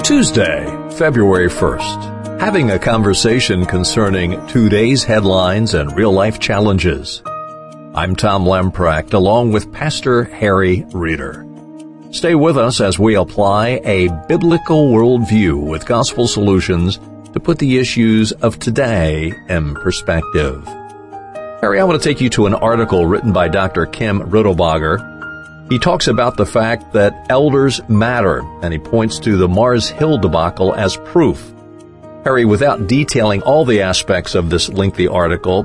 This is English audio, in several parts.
Tuesday, February 1st. Having a conversation concerning today's headlines and real-life challenges. I'm Tom Lemprecht, along with Pastor Harry Reeder. Stay with us as we apply a biblical worldview with gospel solutions to put the issues of today in perspective. Harry, I want to take you to an article written by Dr. Kim Riddlebacher. He talks about the fact that elders matter, and he points to the Mars Hill debacle as proof. Harry, without detailing all the aspects of this lengthy article,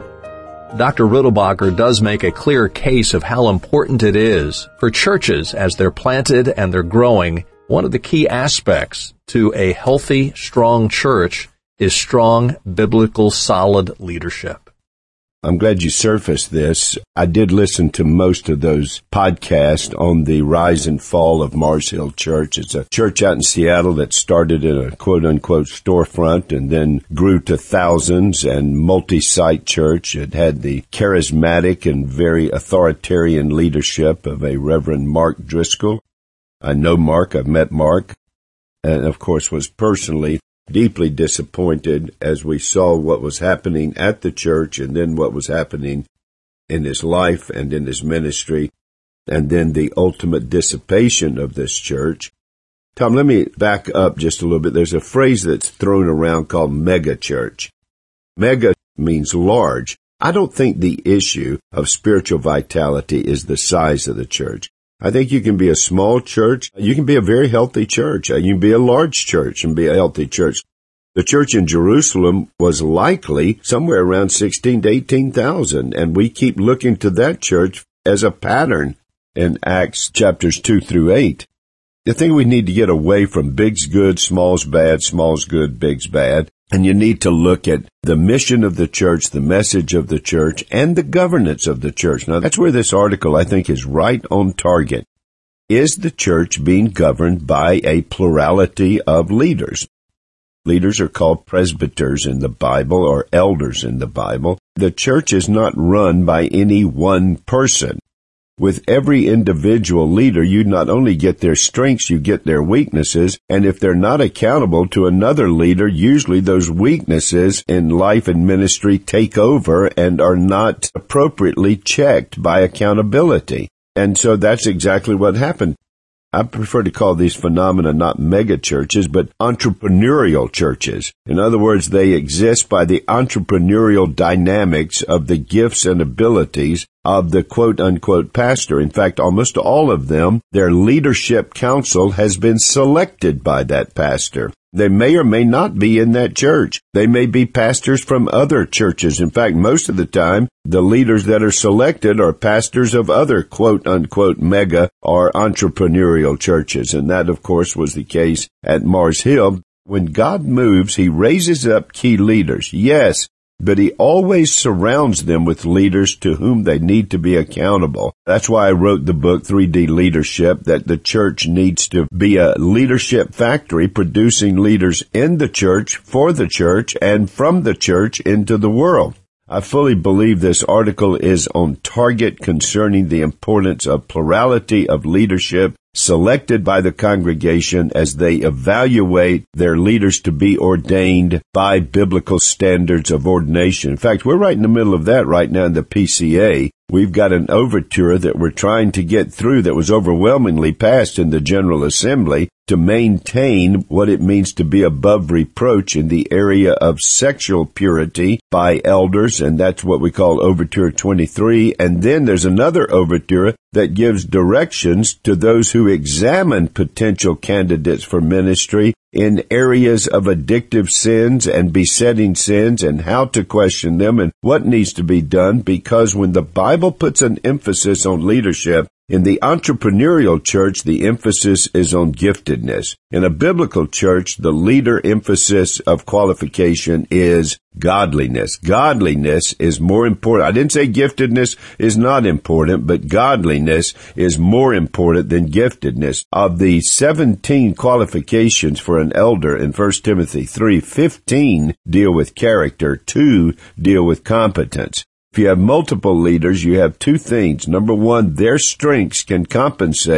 Dr. Riddlebacher does make a clear case of how important it is for churches as they're planted and they're growing. One of the key aspects to a healthy, strong church is strong, biblical, solid leadership. I'm glad you surfaced this. I did listen to most of those podcasts on the rise and fall of Mars Hill Church. It's a church out in Seattle that started in a quote-unquote storefront and then grew to thousands and multi-site church. It had the charismatic and very authoritarian leadership of a Reverend Mark Driscoll. I know Mark. I've met Mark. And, of course, was personally deeply disappointed as we saw what was happening at the church and then what was happening in his life and in his ministry, and then the ultimate dissipation of this church. Tom, let me back up just a little bit. There's a phrase that's thrown around called mega church. Mega means large. I don't think the issue of spiritual vitality is the size of the church. I think you can be a small church. You can be a very healthy church. You can be a large church and be a healthy church. The church in Jerusalem was likely somewhere around 16 to 18,000, and we keep looking to that church as a pattern in Acts chapters 2 through 8. I think we need to get away from big's good, small's bad, small's good, big's bad. And you need to look at the mission of the church, the message of the church, and the governance of the church. Now, that's where this article, I think, is right on target. Is the church being governed by a plurality of leaders? Leaders are called presbyters in the Bible or elders in the Bible. The church is not run by any one person. With every individual leader, you not only get their strengths, you get their weaknesses, and if they're not accountable to another leader, usually those weaknesses in life and ministry take over and are not appropriately checked by accountability. And so that's exactly what happened. I prefer to call these phenomena not mega churches, but entrepreneurial churches. In other words, they exist by the entrepreneurial dynamics of the gifts and abilities of the quote-unquote pastor. In fact, almost all of them, their leadership council has been selected by that pastor. They may or may not be in that church. They may be pastors from other churches. In fact, most of the time, the leaders that are selected are pastors of other quote-unquote mega or entrepreneurial churches. And that, of course, was the case at Mars Hill. When God moves, He raises up key leaders. Yes, but He always surrounds them with leaders to whom they need to be accountable. That's why I wrote the book 3D Leadership, that the church needs to be a leadership factory producing leaders in the church, for the church, and from the church into the world. I fully believe this article is on target concerning the importance of plurality of leadership selected by the congregation as they evaluate their leaders to be ordained by biblical standards of ordination. In fact, we're right in the middle of that right now in the PCA. We've got an overture that we're trying to get through that was overwhelmingly passed in the General Assembly to maintain what it means to be above reproach in the area of sexual purity by elders, and that's what we call Overture 23. And then there's another overture that gives directions to those who examine potential candidates for ministry in areas of addictive sins and besetting sins and how to question them and what needs to be done, because when the Bible puts an emphasis on leadership, in the entrepreneurial church, the emphasis is on giftedness. In a biblical church, the leader emphasis of qualification is godliness. Godliness is more important. I didn't say giftedness is not important, but godliness is more important than giftedness. Of the 17 qualifications for an elder in 1 Timothy 3, 15 deal with character, 2 deal with competence. If you have multiple leaders, you have two things. Number one, their strengths can compensate for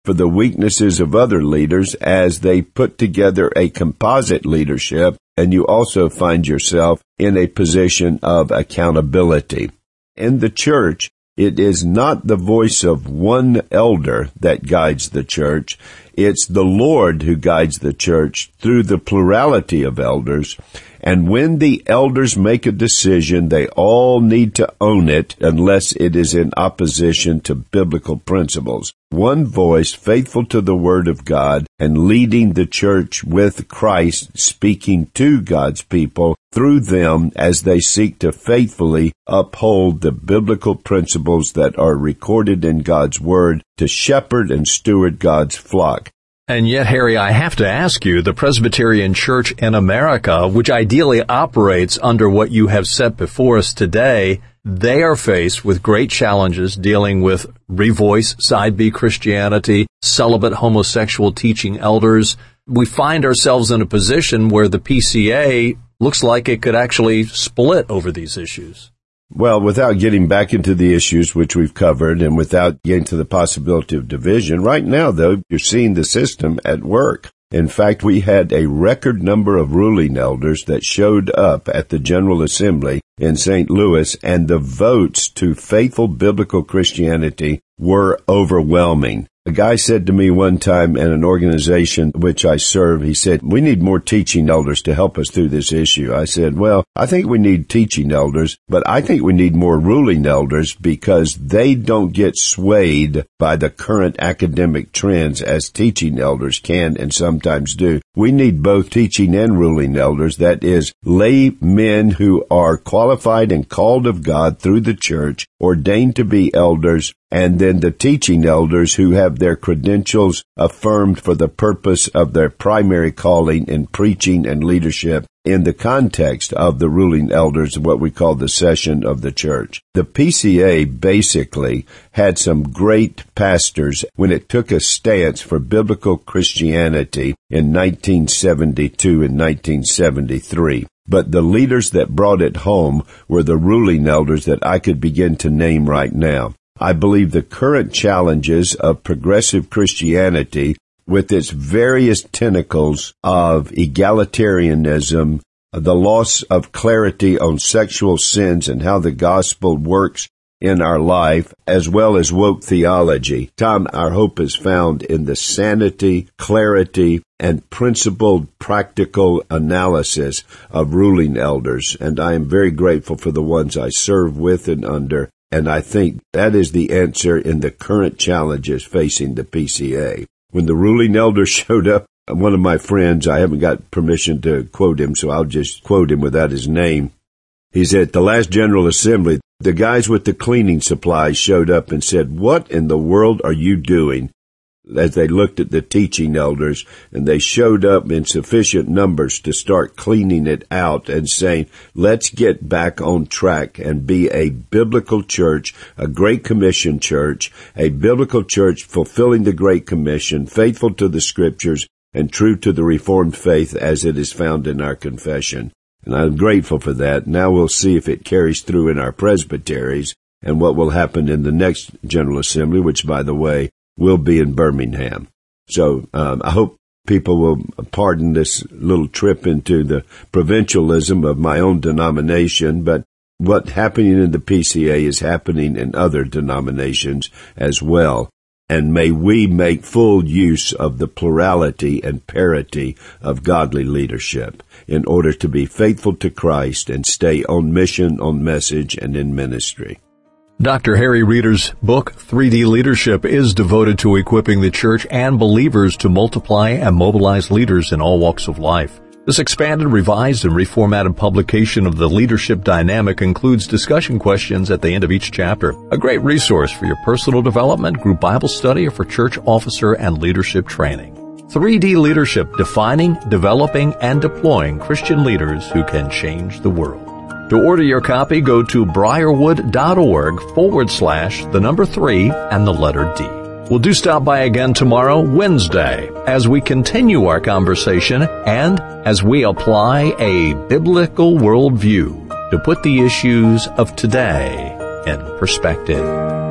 for the weaknesses of other leaders as they put together a composite leadership, and you also find yourself in a position of accountability. In the church, it is not the voice of one elder that guides the church. It's the Lord who guides the church through the plurality of elders. And when the elders make a decision, they all need to own it unless it is in opposition to biblical principles. One voice faithful to the Word of God and leading the church with Christ, speaking to God's people through them as they seek to faithfully uphold the biblical principles that are recorded in God's Word to shepherd and steward God's flock. And yet, Harry, I have to ask you, the Presbyterian Church in America, which ideally operates under what you have set before us today, they are faced with great challenges dealing with revoice, side B Christianity, celibate homosexual teaching elders. We find ourselves in a position where the PCA looks like it could actually split over these issues. Well, without getting back into the issues which we've covered and without getting to the possibility of division, right now, though, you're seeing the system at work. In fact, we had a record number of ruling elders that showed up at the General Assembly in St. Louis, and the votes to faithful biblical Christianity were overwhelming. A guy said to me one time in an organization which I serve, he said, "We need more teaching elders to help us through this issue." I said, "Well, I think we need teaching elders, but I think we need more ruling elders because they don't get swayed by the current academic trends as teaching elders can and sometimes do. We need both teaching and ruling elders, that is, lay men who are qualified and called of God through the church, ordained to be elders, and then the teaching elders who have their credentials affirmed for the purpose of their primary calling in preaching and leadership in the context of the ruling elders, what we call the session of the church." The PCA basically had some great pastors when it took a stance for biblical Christianity in 1972 and 1973. But the leaders that brought it home were the ruling elders that I could begin to name right now. I believe the current challenges of progressive Christianity, with its various tentacles of egalitarianism, the loss of clarity on sexual sins and how the gospel works in our life, as well as woke theology. Tom, our hope is found in the sanity, clarity, and principled practical analysis of ruling elders, and I am very grateful for the ones I serve with and under. And I think that is the answer in the current challenges facing the PCA. When the ruling elder showed up, one of my friends, I haven't got permission to quote him, so I'll just quote him without his name. He said, "At the last General Assembly, the guys with the cleaning supplies showed up and said, 'What in the world are you doing?' as they looked at the teaching elders, and they showed up in sufficient numbers to start cleaning it out and saying, 'Let's get back on track and be a biblical church, a Great Commission church, a biblical church fulfilling the Great Commission, faithful to the Scriptures, and true to the Reformed faith as it is found in our confession.'" And I'm grateful for that. Now we'll see if it carries through in our presbyteries and what will happen in the next General Assembly, which, by the way, will be in Birmingham. So I hope people will pardon this little trip into the provincialism of my own denomination, but what's happening in the PCA is happening in other denominations as well. And may we make full use of the plurality and parity of godly leadership in order to be faithful to Christ and stay on mission, on message, and in ministry. Dr. Harry Reeder's book, 3D Leadership, is devoted to equipping the church and believers to multiply and mobilize leaders in all walks of life. This expanded, revised, and reformatted publication of the leadership dynamic includes discussion questions at the end of each chapter, a great resource for your personal development, group Bible study, or for church officer and leadership training. 3D Leadership, defining, developing, and deploying Christian leaders who can change the world. To order your copy, go to briarwood.org/3 and the letter D. We'll do stop by again tomorrow, Wednesday, as we continue our conversation and as we apply a biblical worldview to put the issues of today in perspective.